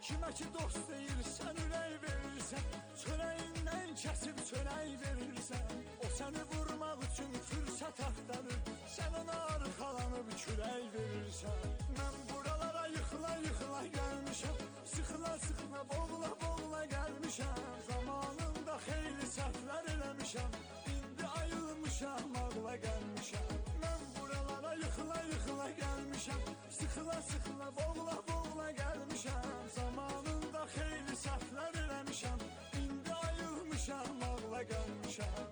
Kimə ki dost deyirsən, ürək verirsən, çörəyindən kəsib çörək verirsən. O səni vurmaq üçün fürsət axtarır, sən ona arxalanıb kürək verirsən. Mən buralara yıxıla yıxıla gəlmişəm, sıxıla sıxıla boğula boğula gəlmişəm. Zamanında xeyli səhvlər eləmişəm, indi ayılmışam, ağla gəlmişəm. Mən buralara yıxıla yıxıla gəlmişəm, sıxıla sıxıla boğula boğula gəlmişəm. Zamanında xeyli səhvlər eləmişəm, indi ayılmışam, ağla gəlmişəm.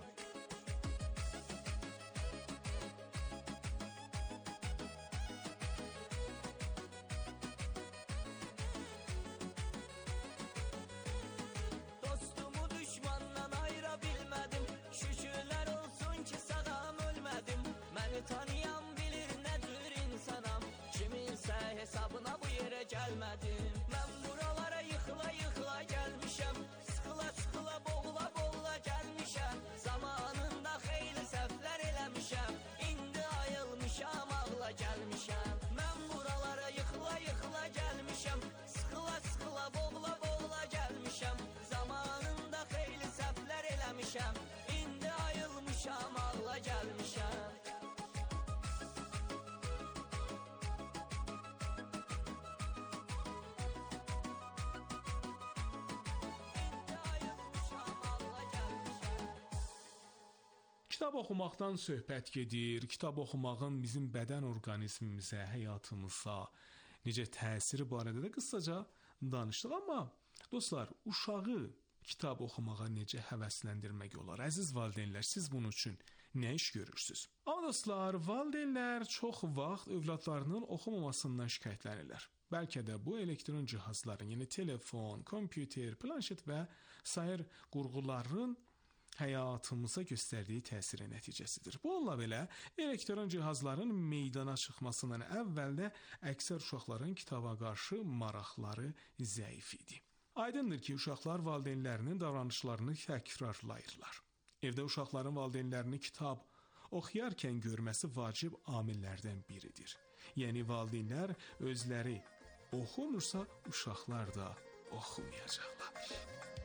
Dostumu düşmandan ayıra bilmədim, şükürlər olsun ki sağam ölmədim. Məni tanıyan bilir nə cür insanam, kiminsə hesabına bu yerə gəlmədim. Mən buralara yıxıla yıxıla gəlmişəm, sıxıla sıxıla boğula boğula gəlmişəm. Zamanında xeyli səhvlər eləmişəm, indi ayılmışam, ağla gəlmişəm. Mən buralara yıxıla yıxıla gəlmişəm, sıxıla sıxıla boğula boğula gəlmişəm. Zamanında xeyli səhvlər eləmişəm, indi ayılmışam, ağla gəlmişəm. Kitab oxumaqdan söhbət gedir. Kitab oxumağın bizim bədən orqanizmimizə, həyatımıza necə təsiri barədə də qısaca danışdıq. Amma dostlar, uşağı kitab oxumağa necə həvəsləndirmək olar? Əziz valideynlər, siz bunun üçün nə iş görürsünüz? Amma dostlar, valideynlər çox vaxt övladlarının oxumamasından şikayətlənirlər. Bəlkə də bu elektron cihazların, yəni telefon, kompüter, planşet və sair qurğuların həyatımıza göstərdiyi təsirin nəticəsidir. Bununla belə, elektron cihazların meydana çıxmasından əvvəldə əksər uşaqların kitaba qarşı maraqları zəif idi. Aydındır ki, uşaqlar valideynlərinin davranışlarını təkrarlayırlar. Evdə uşaqların valideynlərini kitab oxuyarkən görməsi vacib amillərdən biridir. Yəni, valideynlər özləri oxumursa, uşaqlar da oxumayacaqlar.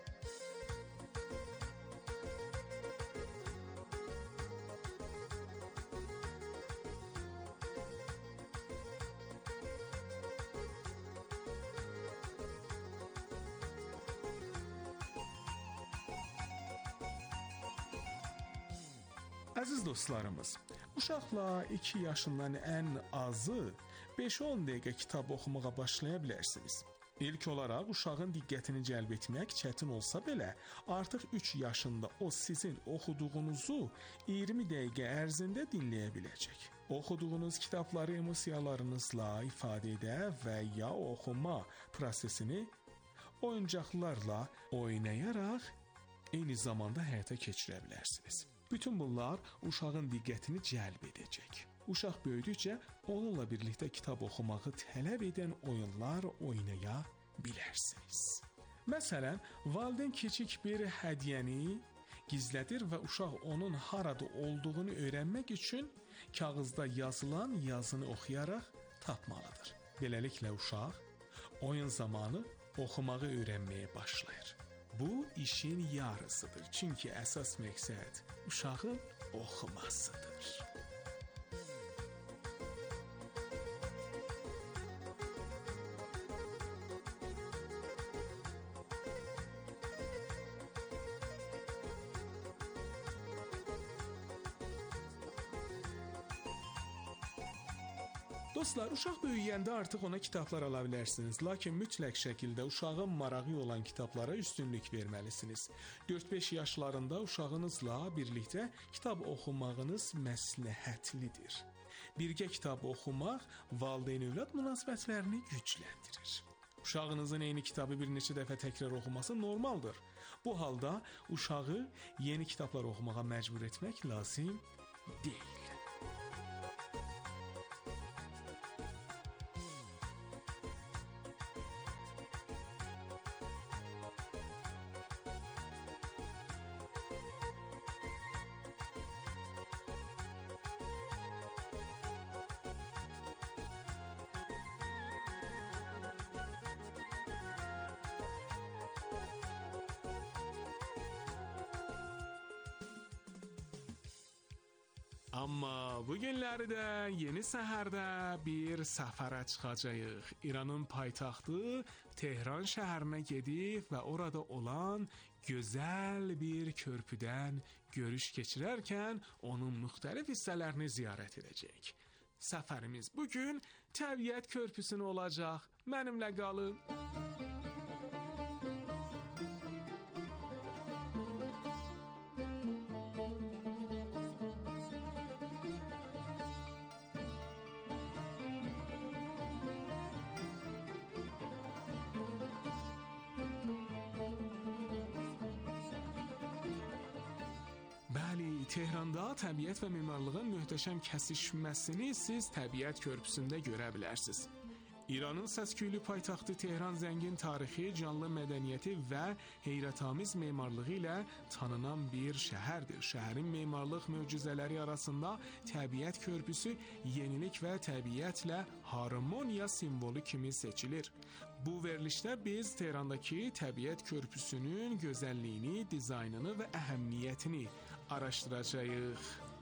Əziz dostlarımız, uşaqla iki yaşından ən azı beş on dəqiqə kitab oxumağa başlaya bilərsiniz. İlk olaraq uşağın diqqətini cəlb etmək çətin olsa belə, artıq üç yaşında o sizin oxuduğunuzu iyirmi dəqiqə ərzində dinləyə biləcək. Oxuduğunuz kitabları emosiyalarınızla ifadə edə və ya oxuma prosesini oyuncaqlarla oynayaraq eyni zamanda həyata keçirə bilərsiniz. Bütün bunlar uşağın diqqətini cəlb edəcək. Uşaq böyüdükcə onunla birlikdə kitab oxumağı tələb edən oyunlar oynaya bilərsiniz. Məsələn, valideyn kiçik bir hədiyyəni gizlədir və uşaq onun harada olduğunu öyrənmək üçün kağızda yazılan yazını oxuyaraq tapmalıdır. Beləliklə uşaq oyun zamanı oxumağı öyrənməyə başlayır. Bu işin yarısıdır. Çünki əsas məqsəd uşağın oxumasıdır. Dostlar, uşaq böyüyəndə artıq ona kitablar ala bilərsiniz, lakin mütləq şəkildə uşağın marağı olan kitablara üstünlük verməlisiniz. dörd beş yaşlarında uşağınızla birlikdə kitab oxumağınız məsləhətlidir. Birgə kitab oxumaq valideyn-övlad münasibətlərini gücləndirir. Uşağınızın eyni kitabı bir neçə dəfə təkrar oxuması normaldır. Bu halda uşağı yeni kitablar oxumağa məcbur etmək lazım deyil. Amma bu günləri də yeni səhərdə bir səfərə çıxacağıq. İranın paytaxtı Tehran şəhərinə gedib və orada olan gözəl bir körpüdən görüş keçirərkən onun müxtəlif hissələrini ziyarət edəcəyik. Səfərimiz bugün Təbiət körpüsünə olacaq. Mənimlə qalın. Tehranda təbiət və memarlığın möhtəşəm kəsişməsini siz Təbiət körpüsündə görə bilərsiniz. İranın səsküylü paytaxtı Tehran zəngin tarixi, canlı mədəniyyəti və heyrətamiz memarlığı ilə tanınan bir şəhərdir. Şəhərin memarlıq möcüzələri arasında Təbiət körpüsü yenilik və təbiətlə harmoniya simvolu kimi seçilir. Bu verilişdə biz Tehrandakı Təbiət körpüsünün gözəlliyini, dizaynını və əhəmiyyətini araşdıracağıq.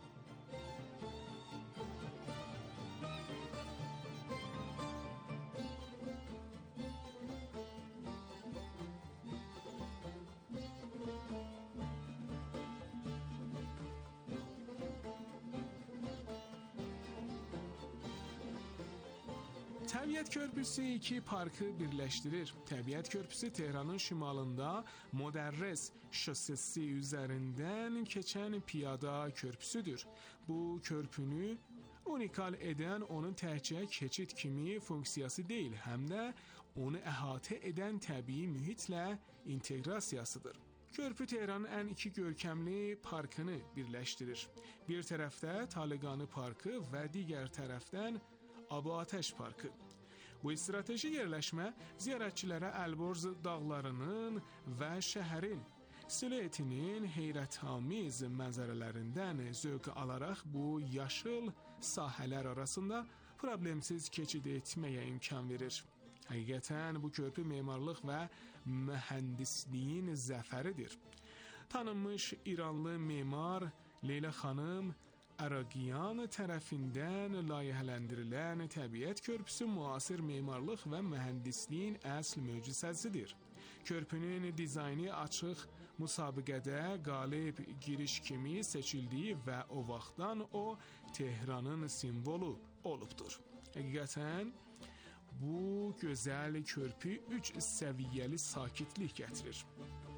Təbiət körpüsü iki parkı birləşdirir. Təbiət körpüsü Tehranın şimalında Moderres şosesi üzərindən keçən piyada körpüsüdür. Bu körpünü unikal edən onun təkcə keçid kimi funksiyası deyil, həm də onu əhatə edən təbii mühitlə inteqrasiyasıdır. Körpü Tehranın ən iki görkəmli parkını birləşdirir. Bir tərəfdə Taleqani parkı və digər tərəfdən Abu Ateş parkı. Bu strateji yerləşmə ziyarətçilərə Əlborz dağlarının və şəhərin siluetinin heyrətamiz mənzərələrindən zövq alaraq bu yaşıl sahələr arasında problemsiz keçid etməyə imkan verir. Həqiqətən bu körpü memarlıq və mühəndisliyin zəfəridir. Tanınmış İranlı memar Leyla xanım Əraqiyan tərəfindən layihələndirilən Təbiət körpüsü müasir memarlıq və mühəndisliyin əsl möcüzəsidir. Körpünün dizaynı açıq müsabiqədə qalib giriş kimi seçildiyi və o vaxtdan o Tehranın simvolu olubdur. Həqiqətən bu gözəl körpü üç səviyyəli sakitlik gətirir.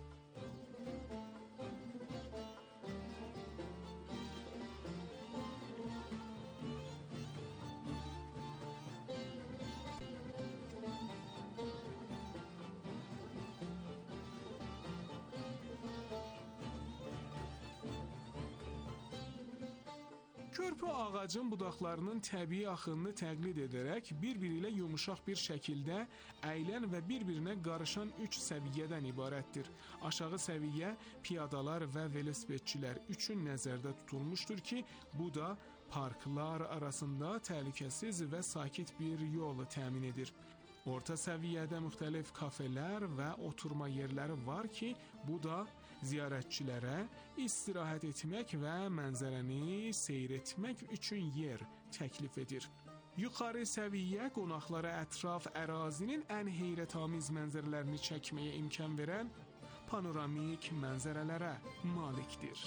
Körpü ağacın budaqlarının təbii axınını təqlid edərək bir-biri ilə yumuşaq bir şəkildə əylən və bir-birinə qarışan üç səviyyədən ibarətdir. Aşağı səviyyə piyadalar və velosipedçilər üçün nəzərdə tutulmuşdur ki, bu da parklar arasında təhlükəsiz və sakit bir yol təmin edir. Orta səviyyədə müxtəlif kafelər və oturma yerləri var ki, bu da ziyarətçilərə istirahət etmək və mənzərəni seyr etmək üçün yer təklif edir. Yuxarı səviyyə qonaqlara ətraf ərazinin ən heyrətamiz mənzərələrini çəkməyə imkan verən panoramik mənzərələrə malikdir.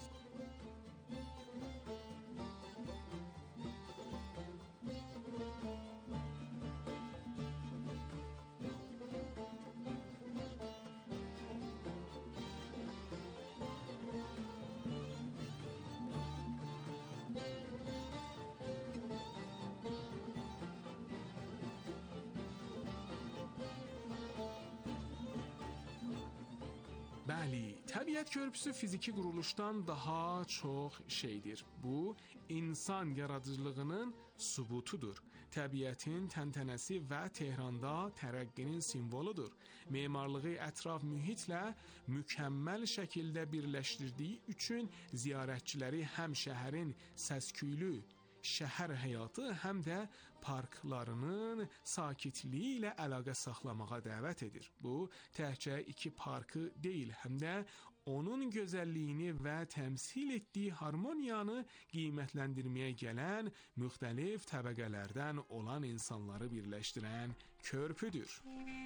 Bəli, təbiət körpüsü fiziki quruluşdan daha çox şeydir. Bu, insan yaradıcılığının sübutudur. Təbiətin təntənəsi və Tehranda tərəqqinin simvoludur. Memarlığı ətraf mühitlə mükəmməl şəkildə birləşdirdiyi üçün ziyarətçiləri həm şəhərin səsküylü şəhər həyatı, həm də parklarının sakitliyi ilə əlaqə saxlamağa dəvət edir. Bu, təkcə iki parkı deyil, həm də onun gözəlliyini və təmsil etdiyi harmoniyanı qiymətləndirməyə gələn müxtəlif təbəqələrdən olan insanları birləşdirən körpüdür.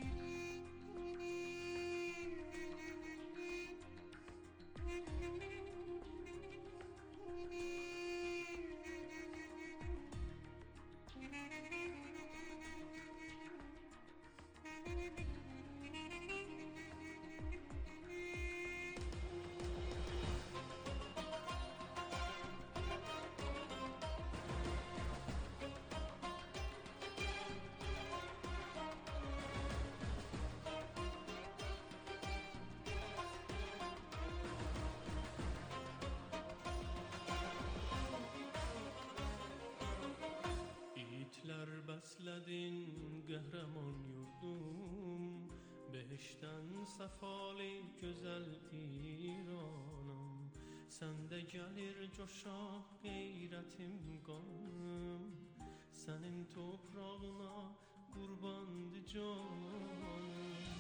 Yiğitler besledin qəhrəman yurdum, Behişten səfali gözəl İranım. Səndə gəlir coşaq qeyrətim qanım, Sənin toprağına qurbandı canım.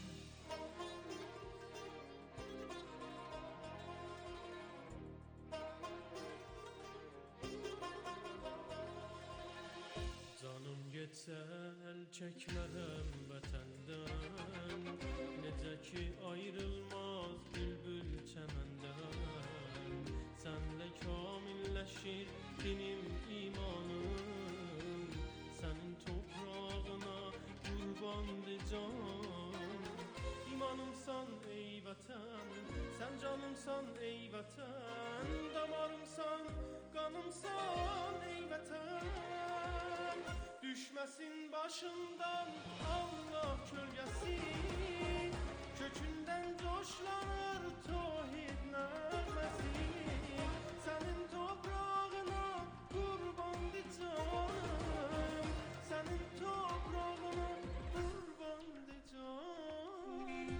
Canım getsə əl çəkmərəm vətəndən, Necə ki ayrılmaz bülbül çəməndən. Sənlə kamilləşir dinim imanım, Sənin toprağına qurbandı can. İmanımsan ey vətən, sən canımsan ey vətən, Damarımsan, qanımsan ey vətən. Düşməsin başımdan Allah kölgəsi, Kökündən coşlanır tohid nəğməsi. Sənin toprağına qurbandı canım, Sənin toprağına qurbandı canım.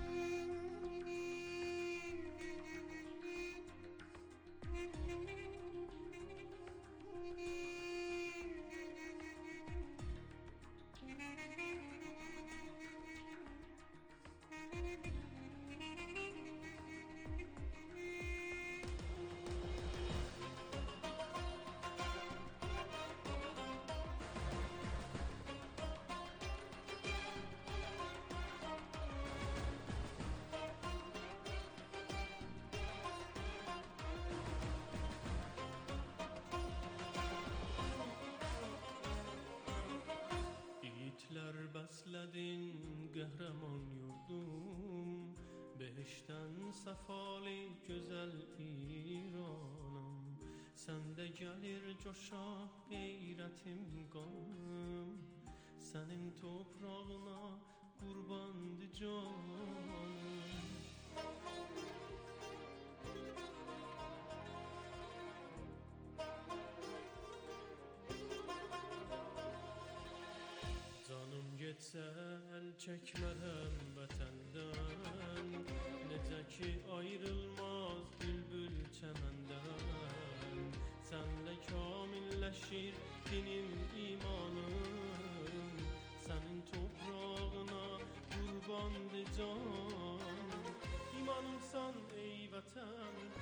Yiğitler besledin qəhrəman yurdum, Behişten səfali gözəl İranım. Səndə gəlir coşaq qeyrətim qanım, Sənin toprağına qurbandı canım. Canım getsə əl çəkmərəm vətəndən, Necə ki ayrılmaz bülbül çəməndən. Sənlə kamilləşir dinim imanım, Sənin toprağına qurbandı can. İmanımsan ey vətən,